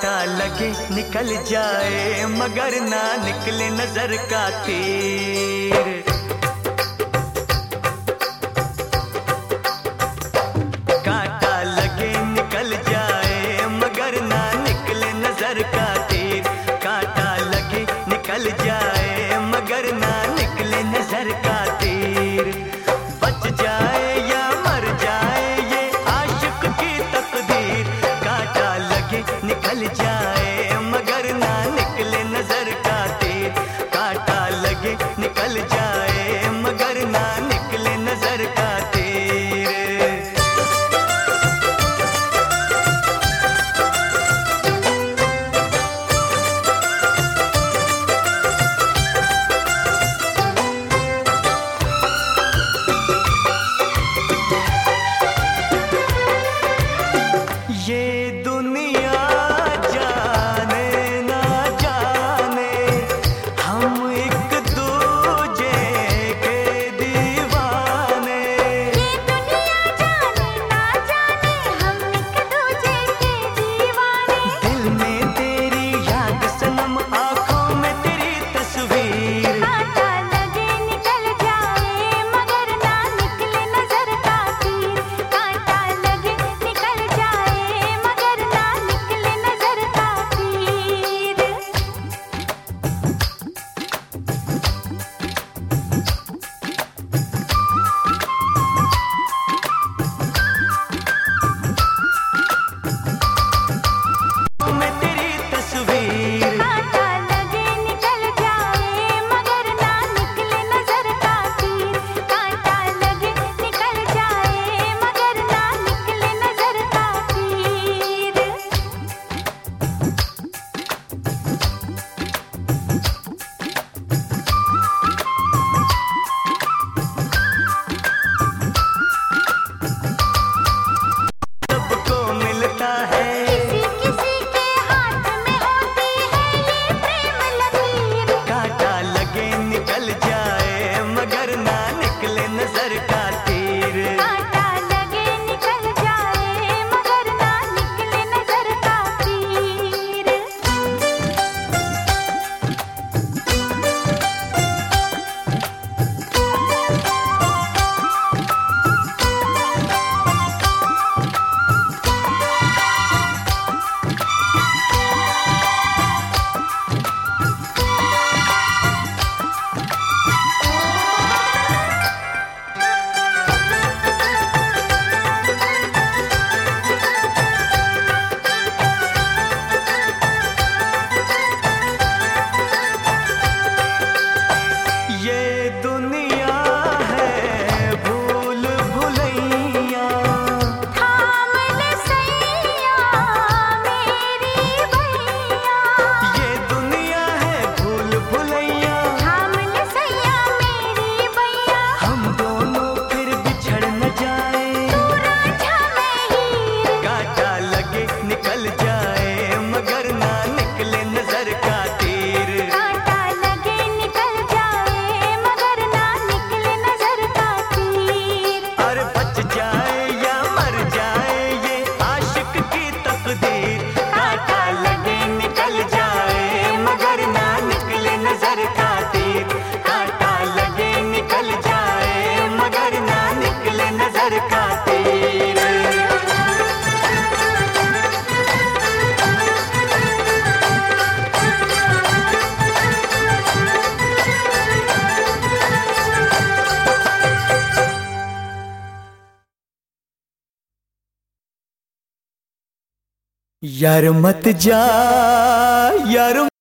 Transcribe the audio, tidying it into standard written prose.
कांटा लगे निकल जाए मगर ना निकले नजर का तीर। कांटा लगे निकल जाए मगर ना निकले नजर का तीर। कांटा लगे निकल जाए मगर ना निकले नजर का तीर। बच जाए या मर जाए ये आशिक की तकदीर। कांटा लगे निकल जाए मगर ना निकले नजर का तीर। कांटा लगे निकल जाए मगर ना निकले नजर का तीर। ये दुनिया जाने ना जाने हम एक दूजे के दीवाने। ये दुनिया जाने ना जाने हम एक दूजे के दीवाने। दिल में तेरी याद सनम आँखों में तेरी तस्वीर। कांटा लगे निकल जाए मगर ना निकले नजर का तीर। कांटा लगे निकल जाए मगर ना निकले नजर का तीर। में तेरी तस्वीर। कांटा लगे निकल जाए मगर ना निकले नजर का तीर। कांटा लगे निकल जाए मगर ना निकले नजर का तीर। सबको मिलता है किसी किसी के हाथ में होती है ये प्रेम लकीर। कांटा लगे निकल जाए मगर ना निकले नजर का तीर। कांटा लगे निकल जाए मगर ना निकले नजर का तीर। ये दुनिया है भूल भुलैया। थाम ले सैया मेरी भैया। ये दुनिया है भूल भुलैया। थाम ले सैया मेरी भैया। हम दोनों फिर बिछड़ न जाए। तू रांझा मैं हीर। कांटा लगे निकल जाए मगर ना निकले नजर का तीर। कांटा लगे निकल जाए मगर ना निकले नजर का तीर। और बच जाए या मर जाए ये आशिक की तकदीर। कांटा लगे निकल जाए मगर ना निकले नजर का तीर। कांटा लगे निकल जाए मगर ना निकले नजर का तीर। यार मत जा यार।